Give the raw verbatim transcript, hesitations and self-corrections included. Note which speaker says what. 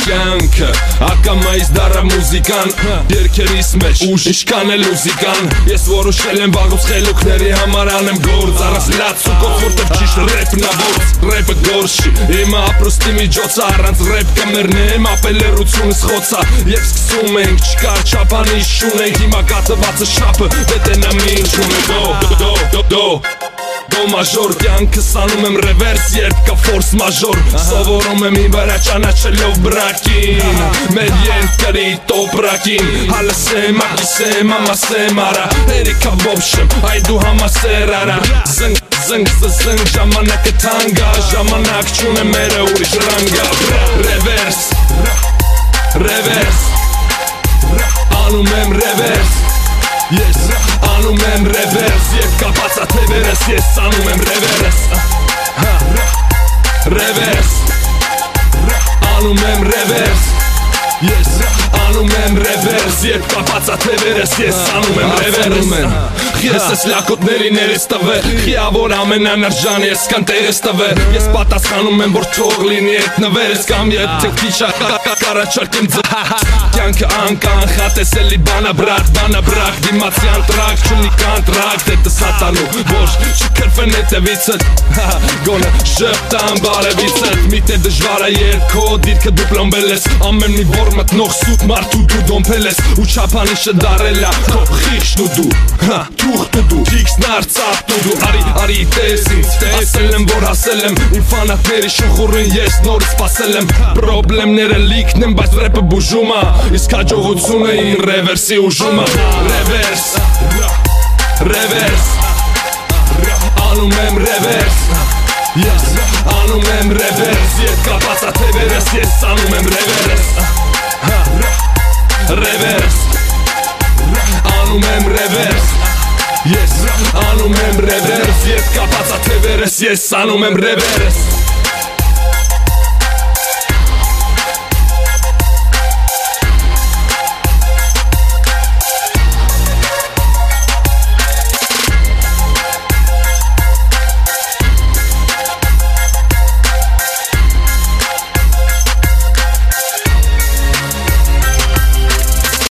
Speaker 1: կյանքը Ակամայից դարավ մուզիկան Երկերիս մեջ ուժ ինչքան էլ ուզիկան Ես որոշել եմ վաղուց խելուքների համար անեմ գործ Առանց լացուկով որտև ճիշտ ռեպն ավորց Ռեպը գործ չի Իմը ապրոստի միջոցը Առանց ռեպ կմեռնեմ ապելերությունս խոցա Եվ սկսում ենք չկար չապանի շունենք Հիմա կատվածը շապը դետենա մի ինչ ունենք Դո, դո, դո, դո Դո մաժոր կյանքս անում եմ ռևերս երբ կա ֆորս մաժոր Սովորում եմ իմ վրա ճանաչելով բրակին Մեր երկրի տոպրակին Հալսեմ, ակիսեմ, ամասեմ արա Երիքա ոբշեմ, այ դու համասեր արա Զնգ, զնգ, զնգ, ժամանակը թանգա Ժամանակ չունեմ մերը ուրիշ ռանգա Ռևերս, ռևերս Անում եմ ռևերս Ես անում եմ ռևերս Եվ կապացա թևերս Ես անում եմ ռևերս Ռևերս Անում եմ ռևերս Ես անում եմ ռևերս Եվ կապացա թևերս Ես անում եմ ռևերս Ես ես լակոտների ներես տվե Խիավոր ամենանարժան ես կան տեղես տվե Ես պատասխանում եմ որ թող լինի էտ նվերս Կամ եթե քիչա կարաչարկեմ ձ Կյանքը անկանխատ ես էլի բանա բրակ Բանա բրակ դիմացի անտրակ Չունի կանտրակ դետը սատանու Ոչ չկրվեն հետևիցըտ Գոնը շպտան բարևիցըտ Միթե դժվար է երկո դիրքը դու պլոմբել ես Ամեն մի որ մտնող սուտ մարդու դու դոմպել ես Ու չապանիշը դարելա քո խիղճն ու դու Թուղթ ու դու Իքսն արծապտ ու դու Արի արի տես ինձ Ասել եմ որ ասել եմ Իմ ֆանատների շնխուրին ես նորից սպասել եմ Պրոբլեմները լիքն եմ բայց ռեպը բուժում ա Իսկ հաջողությունը ին ռևերսի ուժում ա Ռևերս Ռևերս Անում եմ ռևերս Ես անում եմ ռևերս Եվ կապացա թևերս Ես անում եմ ռևերս Ռևերս Անում եմ ռևերս Ես անում եմ ռևերս Եվ կապացա թևերս Ես անում եմ ռևերս